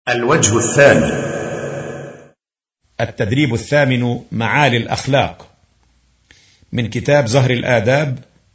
الوجه الثاني. التدريب الثامن: معالي الأخلاق، من كتاب زهر الآداب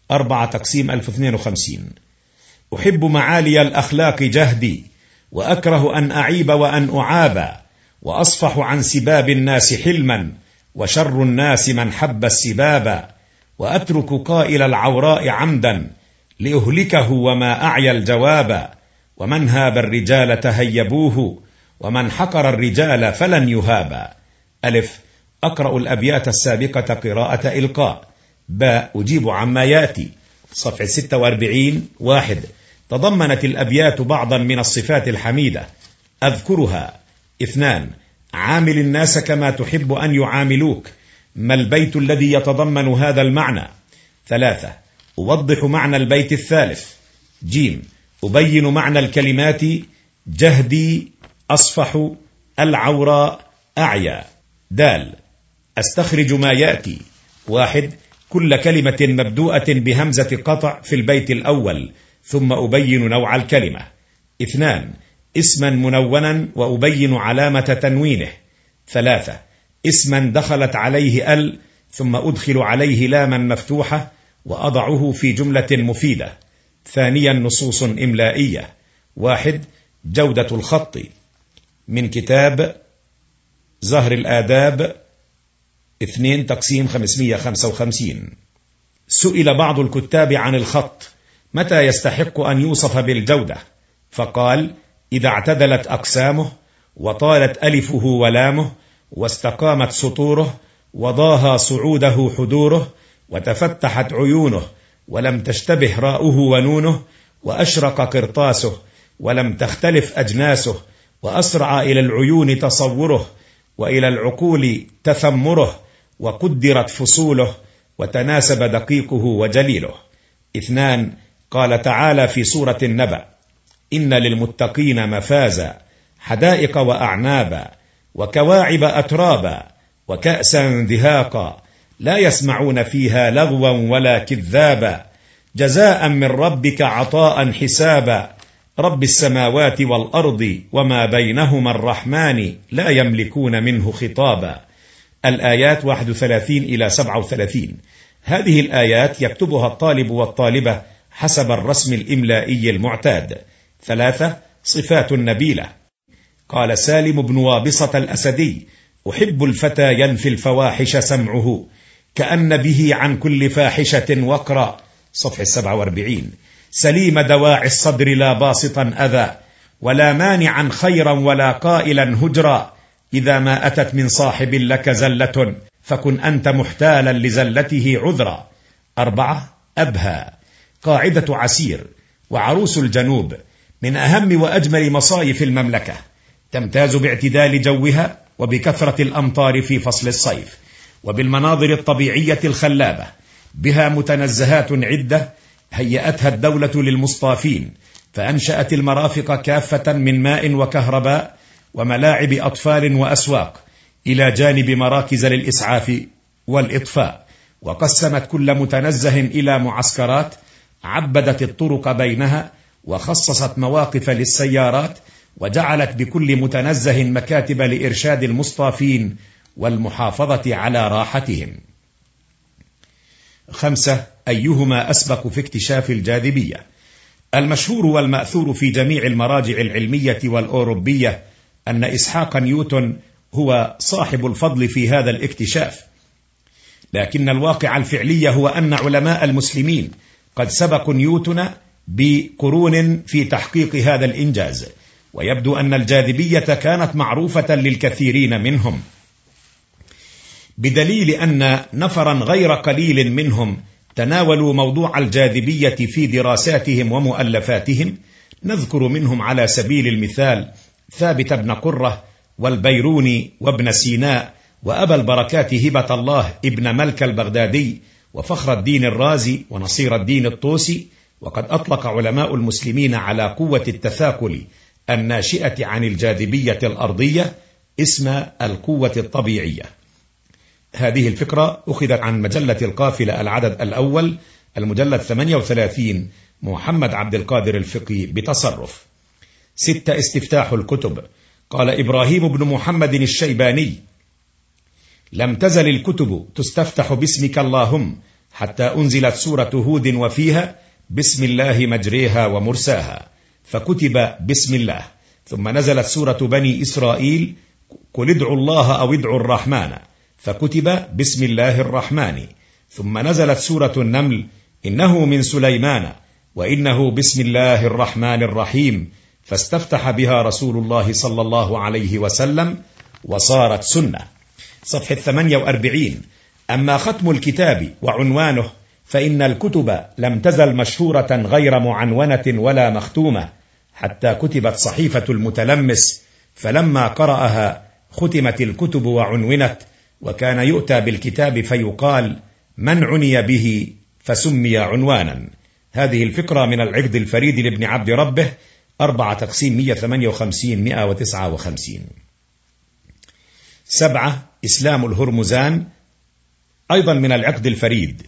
4/52. أحب معالي الأخلاق جهدي، وأكره أن أعيب وأن أعابى، وأصفح عن سباب الناس حلما، وشر الناس من حب السبابا، وأترك قائل العوراء عمدا، لأهلكه وما أعيا الجوابا، ومن هاب الرجال تهيبوه، ومن حقر الرجال فلن يهابا. ألف: أقرأ الأبيات السابقة قراءة إلقاء. باء: أجيب عما يأتي. صفحة 46. 1. تضمنت الأبيات بعضا من الصفات الحميدة، أذكرها. 2. عامل الناس كما تحب أن يعاملوك. ما البيت الذي يتضمن هذا المعنى؟ 3. أوضح معنى البيت الثالث. ج. أبين معنى الكلمات جهدي، أصفح، العوراء، أعيا. د. أستخرج ما يأتي. 1. كل كلمة مبدوءة بهمزة قطع في البيت الأول، ثم أبين نوع الكلمة. 2. اسما منونا وأبين علامة تنوينه. 3. اسما دخلت عليه ال، ثم أدخل عليه لاما مفتوحة وأضعه في جملة مفيدة. 2. نصوص إملائية. 1. جودة الخط، من كتاب زهر الآداب 2/555. سئل بعض الكتاب عن الخط متى يستحق أن يوصف بالجودة، فقال: إذا اعتدلت أقسامه، وطالت ألفه ولامه، واستقامت سطوره، وضاها صعوده حدوره، وتفتحت عيونه، ولم تشتبه راؤه ونونه، وأشرق قرطاسه، ولم تختلف أجناسه، وأسرع إلى العيون تصوره، وإلى العقول تثمره، وقدرت فصوله، وتناسب دقيقه وجليله. 2. قال تعالى في سورة النبأ: إن للمتقين مفازا، حدائق وأعنابا، وكواعب أترابا، وكأسا دهاقا، لا يسمعون فيها لغوا ولا كذابا، جزاء من ربك عطاء حسابا، رب السماوات والأرض وما بينهما الرحمن لا يملكون منه خطابا. الآيات 31 إلى 37. هذه الآيات يكتبها الطالب والطالبة حسب الرسم الإملائي المعتاد. 3. صفات نبيلة. قال سالم بن وابصة الأسدي: أحب الفتى ينفي الفواحش سمعه، كأن به عن كل فاحشة وقرا. صفحة 47. سليم دواعي الصدر لا باسطا أذى، ولا مانعا خيرا ولا قائلا هجرا، إذا ما أتت من صاحب لك زلة، فكن أنت محتالا لزلته عذرا. 4. أبهى. قاعدة عسير وعروس الجنوب من أهم وأجمل مصايف المملكة، تمتاز باعتدال جوها، وبكثرة الأمطار في فصل الصيف، وبالمناظر الطبيعية الخلابة. بها متنزهات عدة هيأتها الدولة للمصطافين، فأنشأت المرافق كافة من ماء وكهرباء وملاعب أطفال وأسواق، إلى جانب مراكز للإسعاف والإطفاء، وقسمت كل متنزه إلى معسكرات، عبدت الطرق بينها، وخصصت مواقف للسيارات، وجعلت بكل متنزه مكاتب لإرشاد المصطافين والمحافظة على راحتهم. 5. أيهما أسبق في اكتشاف الجاذبية؟ المشهور والمأثور في جميع المراجع العلمية والأوروبية أن إسحاق نيوتن هو صاحب الفضل في هذا الاكتشاف، لكن الواقع الفعلي هو أن علماء المسلمين قد سبقوا نيوتن بقرون في تحقيق هذا الإنجاز، ويبدو أن الجاذبية كانت معروفة للكثيرين منهم، بدليل أن نفرا غير قليل منهم تناولوا موضوع الجاذبية في دراساتهم ومؤلفاتهم. نذكر منهم على سبيل المثال ثابت بن قرة، والبيروني، وابن سيناء، وأبا البركات هبة الله ابن ملك البغدادي، وفخر الدين الرازي، ونصير الدين الطوسي. وقد أطلق علماء المسلمين على قوة التثاقل الناشئة عن الجاذبية الأرضية اسم القوة الطبيعية. هذه الفكرة أخذت عن مجلة القافلة العدد الأول المجلد 38، محمد عبد القادر الفقي بتصرف. 6. استفتاح الكتب. قال إبراهيم بن محمد الشيباني: لم تزل الكتب تستفتح باسمك اللهم حتى أنزلت سورة هود وفيها بسم الله مجريها ومرساها، فكتب بسم الله. ثم نزلت سورة بني إسرائيل: قل ادعوا الله أو ادعوا الرحمن، فكتب بسم الله الرحمن. ثم نزلت سورة النمل: إنه من سليمان وإنه بسم الله الرحمن الرحيم، فاستفتح بها رسول الله صلى الله عليه وسلم وصارت سنة. صفحة 48. أما ختم الكتاب وعنوانه فإن الكتب لم تزل مشهورة غير معنونة ولا مختومة، حتى كتبت صحيفة المتلمس، فلما قرأها ختمت الكتب وعنونت، وكان يؤتى بالكتاب فيقال من عني به فسمي عنوانا. هذه الفكرة من العقد الفريد لابن عبد ربه 4/158-159. 7. إسلام الهرمزان، أيضا من العقد الفريد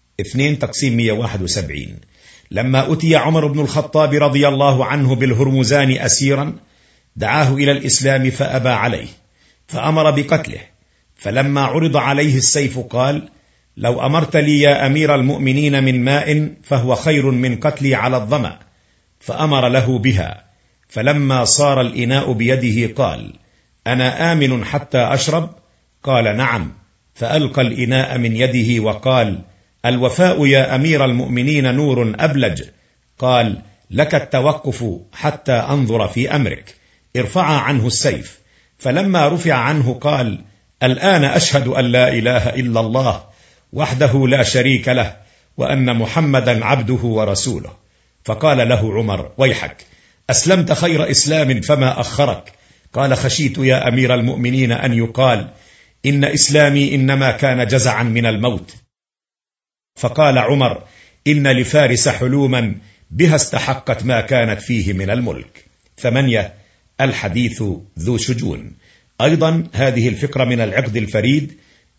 2/171. لما أتي عمر بن الخطاب رضي الله عنه بالهرمزان أسيرا دعاه إلى الإسلام فأبى عليه، فأمر بقتله. فلما عرض عليه السيف قال: لو أمرت لي يا أمير المؤمنين من ماء فهو خير من قتلي على الظمأ، فأمر له بها. فلما صار الإناء بيده قال: أنا آمن حتى أشرب؟ قال: نعم. فألقى الإناء من يده وقال: الوفاء يا أمير المؤمنين نور أبلج. قال: لك التوقف حتى أنظر في أمرك، ارفع عنه السيف. فلما رفع عنه قال: الآن أشهد أن لا إله إلا الله وحده لا شريك له وأن محمدا عبده ورسوله. فقال له عمر: ويحك، أسلمت خير إسلام فما أخرك. قال: خشيت يا أمير المؤمنين أن يقال إن إسلامي إنما كان جزعا من الموت. فقال عمر: إن لفارس حلوما بها استحقت ما كانت فيه من الملك. 8. الحديث ذو شجون، أيضا هذه الفكرة من العقد الفريد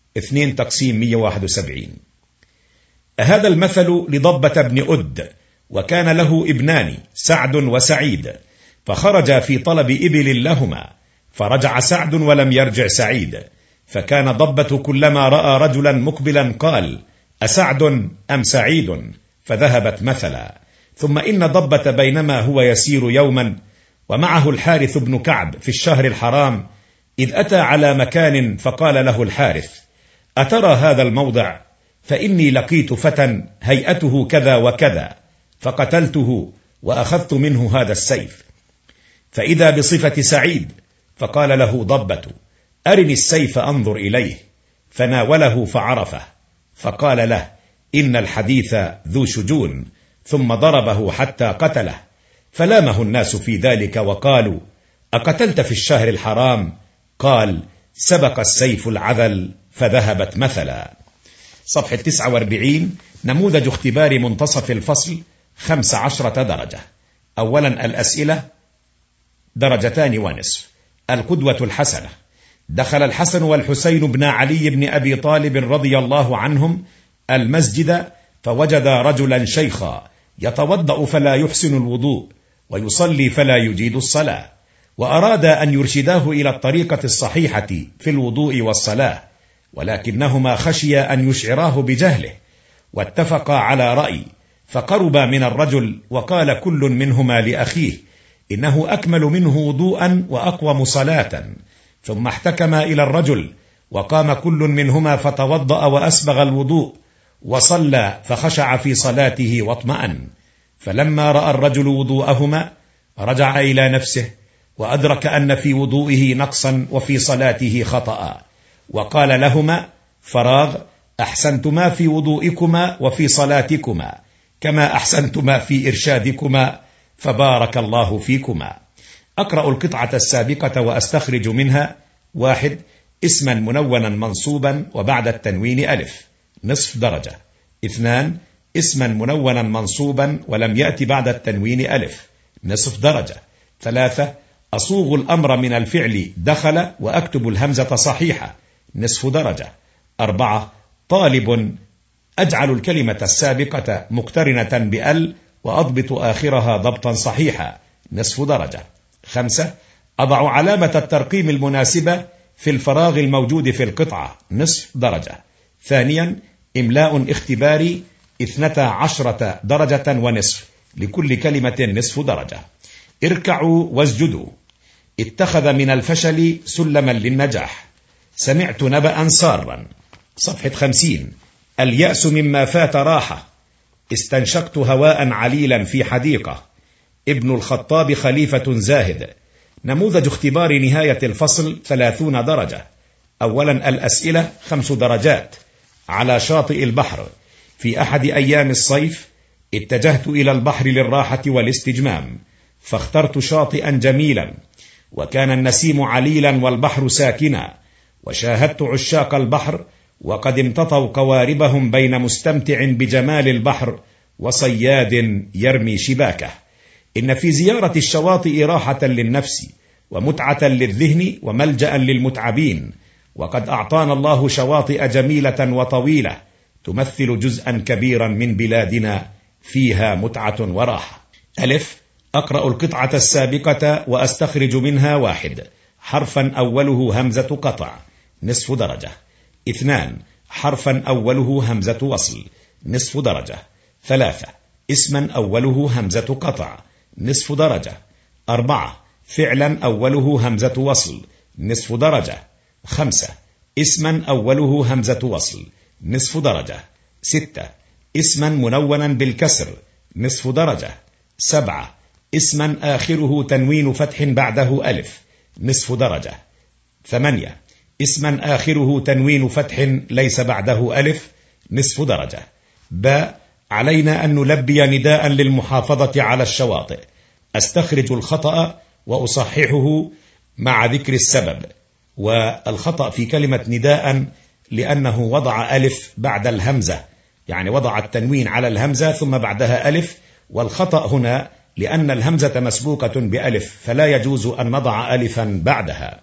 2/171. هذا المثل لضبة بن أد، وكان له ابنان سعد وسعيد، فخرجا في طلب إبل لهما، فرجع سعد ولم يرجع سعيد، فكان ضبة كلما رأى رجلا مقبلا قال: أسعد أم سعيد؟ فذهبت مثلا. ثم إن ضبة بينما هو يسير يوما ومعه الحارث بن كعب في الشهر الحرام، إذ أتى على مكان فقال له الحارث: أترى هذا الموضع؟ فإني لقيت فتى هيئته كذا وكذا، فقتلته وأخذت منه هذا السيف. فإذا بصفة سعيد، فقال له ضبة: أرني السيف أنظر إليه. فناوله فعرفه، فقال له: إن الحديث ذو شجون، ثم ضربه حتى قتله. فلامه الناس في ذلك وقالوا: أقتلت في الشهر الحرام؟ قال: سبق السيف العذل، فذهبت مثلا. صفحة 49. نموذج اختبار منتصف الفصل 15 درجة. أولا الأسئلة 2.5 درجة. القدوة الحسنة. دخل الحسن والحسين بن علي بن أبي طالب رضي الله عنهم المسجد، فوجد رجلا شيخا يتوضأ فلا يحسن الوضوء، ويصلي فلا يجيد الصلاة، وأراد أن يرشداه إلى الطريقة الصحيحة في الوضوء والصلاة، ولكنهما خشيا أن يشعراه بجهله، واتفقا على رأي، فقربا من الرجل، وقال كل منهما لأخيه: إنه أكمل منه وضوءا وأقوم صلاة. ثم احتكما إلى الرجل، وقام كل منهما فتوضأ وأسبغ الوضوء وصلى، فخشع في صلاته واطمأن. فلما رأى الرجل وضوءهما رجع إلى نفسه، وأدرك أن في وضوئه نقصا وفي صلاته خطأ، وقال لهما: فراغ، أحسنتما في وضوئكما وفي صلاتكما، كما أحسنتما في إرشادكما، فبارك الله فيكما. أقرأ القطعة السابقة وأستخرج منها: 1. اسما منونا منصوبا وبعد التنوين ألف، نصف درجة. 2. اسما منونا منصوبا ولم يأتي بعد التنوين ألف، نصف درجة. 3. أصوغ الأمر من الفعل دخل وأكتب الهمزة صحيحة، نصف درجة. 4. طالب، أجعل الكلمة السابقة مقترنة بأل وأضبط آخرها ضبطا صحيحا، نصف درجة. 5. أضع علامة الترقيم المناسبة في الفراغ الموجود في القطعة نصف درجة. ثانيا إملاء اختباري 12 درجة ونصف، لكل كلمة نصف درجة. اركعوا واسجدوا. اتخذ من الفشل سلما للنجاح. سمعت نبأ سارا. صفحة 50. اليأس مما فات راحة. استنشقت هواء عليلا في حديقة. ابن الخطاب خليفة زاهد. نموذج اختبار نهاية الفصل 30 درجة. أولا الأسئلة 5 درجات. على شاطئ البحر. في أحد أيام الصيف اتجهت إلى البحر للراحة والاستجمام، فاخترت شاطئا جميلا، وكان النسيم عليلا والبحر ساكنا، وشاهدت عشاق البحر وقد امتطوا قواربهم بين مستمتع بجمال البحر وصياد يرمي شباكه. إن في زيارة الشواطئ راحة للنفس ومتعة للذهن وملجأ للمتعبين، وقد أعطانا الله شواطئ جميلة وطويلة تمثل جزءا كبيرا من بلادنا فيها متعة وراحة. ألف، أقرأ القطعة السابقة وأستخرج منها 1 حرفا أوله همزة قطع نصف درجة. 2 حرفا أوله همزة وصل نصف درجة. 3 اسما أوله همزة قطع نصف درجة. 4 فعلا أوله همزة وصل نصف درجة. 5 اسما أوله همزة وصل نصف درجة. 6 اسما منونا بالكسر نصف درجة. 7 اسما آخره تنوين فتح بعده ألف نصف درجة. 8 اسما آخره تنوين فتح ليس بعده ألف نصف درجة. باء علينا أن نلبي نداء للمحافظة على الشواطئ. أستخرج الخطأ وأصححه مع ذكر السبب. والخطأ في كلمة نداء لأنه وضع ألف بعد الهمزة، يعني وضع التنوين على الهمزة ثم بعدها ألف، والخطأ هنا لأن الهمزة مسبوقة بألف فلا يجوز أن نضع ألفا بعدها.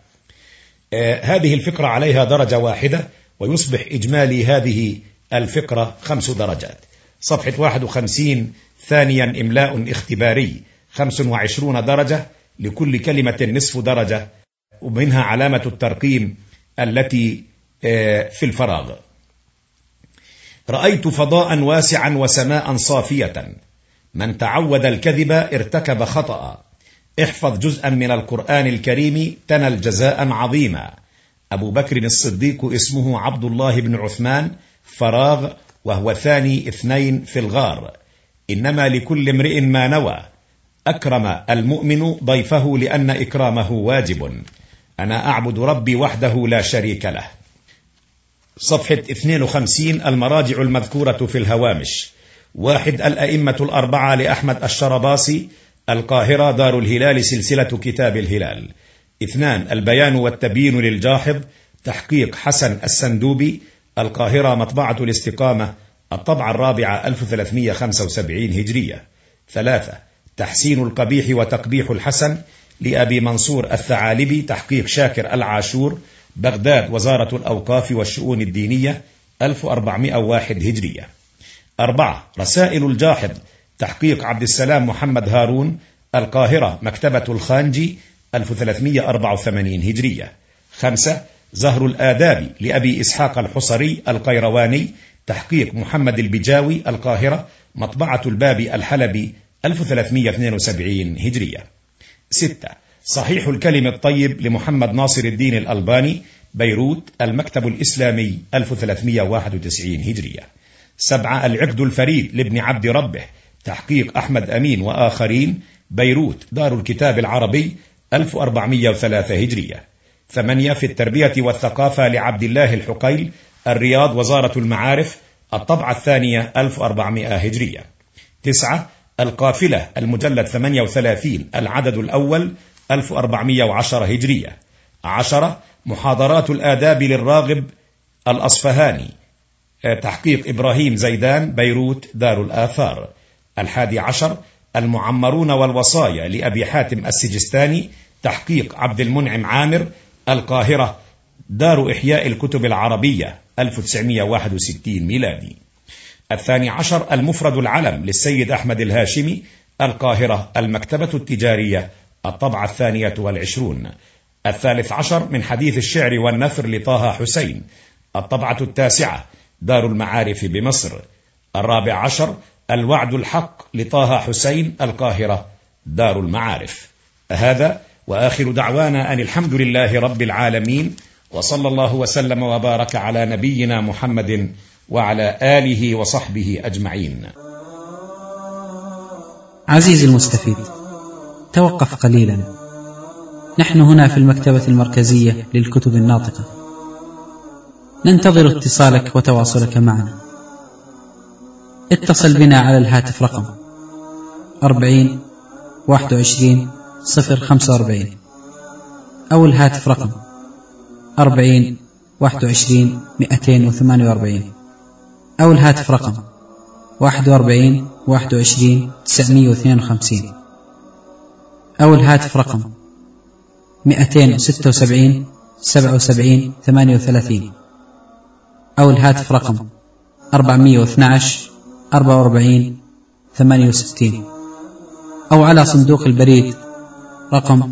هذه الفقرة عليها درجة واحدة، ويصبح إجمالي هذه الفقرة 5 درجات. صفحة 51. ثانيا إملاء اختباري 25 درجة، لكل كلمة نصف درجة، ومنها علامة الترقيم التي في الفراغ. رأيت فضاء واسعا وسماء صافية. من تعود الكذب ارتكب خطأ. احفظ جزءا من القرآن الكريم تنل جزاء عظيما. أبو بكر الصديق اسمه عبد الله بن عثمان فراغ، وهو ثاني 2 في الغار. إنما لكل امرئ ما نوى. أكرم المؤمن ضيفه لأن إكرامه واجب. أنا أعبد ربي وحده لا شريك له. صفحة 52. المراجع المذكورة في الهوامش. 1 الأئمة الأربعة لأحمد الشرباصي، القاهرة، دار الهلال، سلسلة كتاب الهلال. 2 البيان والتبيين للجاحظ، تحقيق حسن السندوبي، القاهرة، مطبعة الاستقامة، الطبعة الرابعة 1375 هجرية. 3 تحسين القبيح وتقبيح الحسن، لأبي منصور الثعالبي، تحقيق شاكر العاشور، بغداد، وزارة الأوقاف والشؤون الدينية، 1401 هجرية. 4 رسائل الجاحظ، تحقيق عبد السلام محمد هارون، القاهرة، مكتبة الخانجي، 1384 هجرية. 5 زهر الآداب لأبي إسحاق الحصري، القيرواني، تحقيق محمد البجاوي، القاهرة، مطبعة البابي الحلبي، 1372 هجرية. 6 صحيح الكلم الطيب لمحمد ناصر الدين الألباني، بيروت، المكتب الإسلامي، 1391 هجرية. 7 العقد الفريد لابن عبد ربه، تحقيق أحمد أمين وآخرين، بيروت، دار الكتاب العربي، 1403 هجرية. 8 في التربية والثقافة لعبد الله الحقيل، الرياض، وزارة المعارف، الطبعة الثانية، 1400 هجرية. 9 القافلة، المجلد 38، العدد الأول، 1410 هجرية. 10 محاضرات الآداب للراغب الأصفهاني، تحقيق إبراهيم زيدان، بيروت، دار الآثار. 11 المعمرون والوصايا لأبي حاتم السجستاني، تحقيق عبد المنعم عامر، القاهرة، دار إحياء الكتب العربية، 1961 ميلادي. 12 المفرد العلم للسيد أحمد الهاشمي، القاهرة، المكتبة التجارية، الطبعة 22. 13 من حديث الشعر والنثر لطه حسين، الطبعة 9، دار المعارف بمصر. 14 الوعد الحق لطه حسين، القاهرة، دار المعارف. هذا وآخر دعوانا أن الحمد لله رب العالمين، وصلى الله وسلم وبارك على نبينا محمد وعلى آله وصحبه أجمعين. عزيزي المستفيد، توقف قليلا. نحن هنا في المكتبة المركزية للكتب الناطقة، ننتظر اتصالك وتواصلك معنا. اتصل بنا على الهاتف رقم 40 21 045 أو الهاتف رقم 40 21 248 أو الهاتف رقم 41 21 952 أو الهاتف رقم 276 77 38 أو الهاتف رقم 412 44 68 أو على صندوق البريد رقم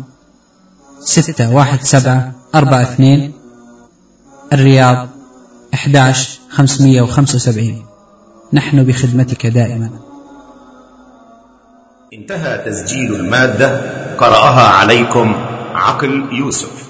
61742 الرياض 11575. نحن بخدمتك دائما. انتهى تسجيل المادة، قرأها عليكم عقل يوسف.